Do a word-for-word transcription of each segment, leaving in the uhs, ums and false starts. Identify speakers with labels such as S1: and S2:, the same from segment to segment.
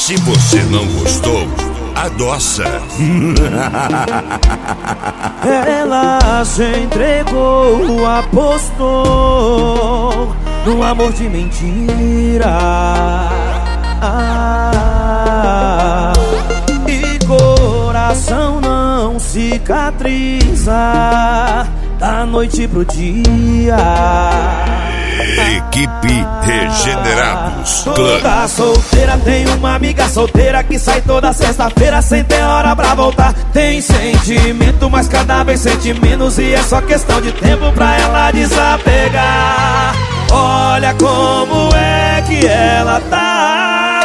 S1: Se você não gostou, adoça.
S2: Ela se entregou, apostou no amor de mentira. Ah, e coração não cicatriza da noite pro dia.
S1: Equipe Regenerados Clã.
S2: Toda solteira tem uma amiga solteira que sai toda sexta-feira sem ter hora pra voltar. Tem sentimento, mas cada vez sente menos, e é só questão de tempo pra ela desapegar. Olha como é que ela tá.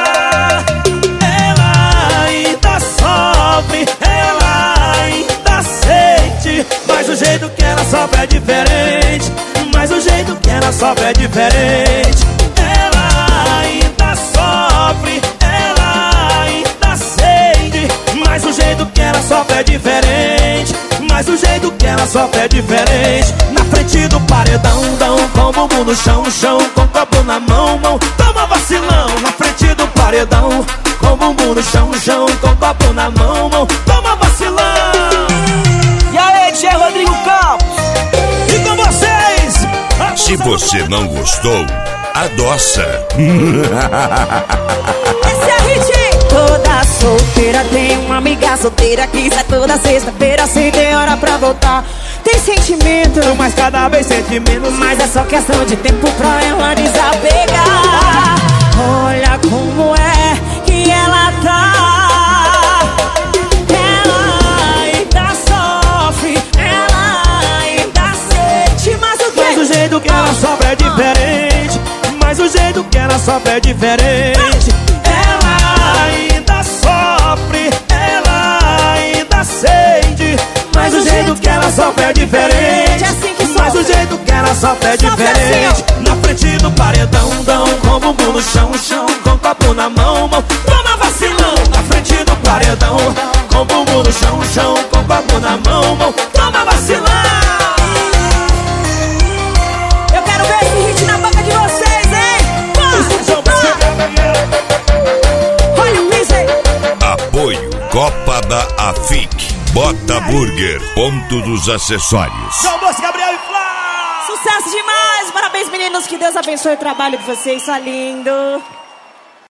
S2: Ela ainda sofre, ela ainda sente, mas o jeito que ela sofre é diferente. Mas o jeito que ela sofre é diferente. Ela ainda sofre, ela ainda sente, mas o jeito que ela sofre é diferente. Mas o jeito que ela sofre é diferente. Na frente do paredão, dão com o bumbum no chão, chão, com o copo na mão, mão, toma vacilão. Na frente do paredão, com o bumbum no chão, chão, com o copo na mão, mão, toma vacilão.
S3: E aí, D J Rodrigo Campos,
S2: e com vocês,
S1: se você não gostou, adoça.
S3: esse é hit.
S4: Toda solteira tem uma amiga solteira que sai toda sexta-feira sem ter hora pra voltar. Tem sentimento,
S2: mas cada vez sente menos,
S4: mas é só questão de tempo pra ela desapegar. Olha como é que ela tá. Ela ainda sofre, ela ainda sente, mas o que?
S2: Mas o jeito que ela sofre é diferente. Mas o jeito que ela sofre é diferente. Ela ainda sofre, ela ainda sente, mas o jeito que ela sofre é diferente. Mas o jeito que ela sofre é diferente. Na frente do paredão, dão com o bumbum no chão, chão, com o copo na mão, mão, toma vacilão. Na frente do paredão, com o bumbum no chão, chão, com o copo na mão, mão, toma vacilão.
S3: Eu quero ver esse hit na boca de vocês, hein?
S4: olha o piso aí.
S1: Apoio Copa da Afic. Bota Burger, ponto dos acessórios.
S2: João Bosco, Gabriel e Flá.
S4: Sucesso demais, parabéns meninos, que Deus abençoe o trabalho de vocês, só lindo.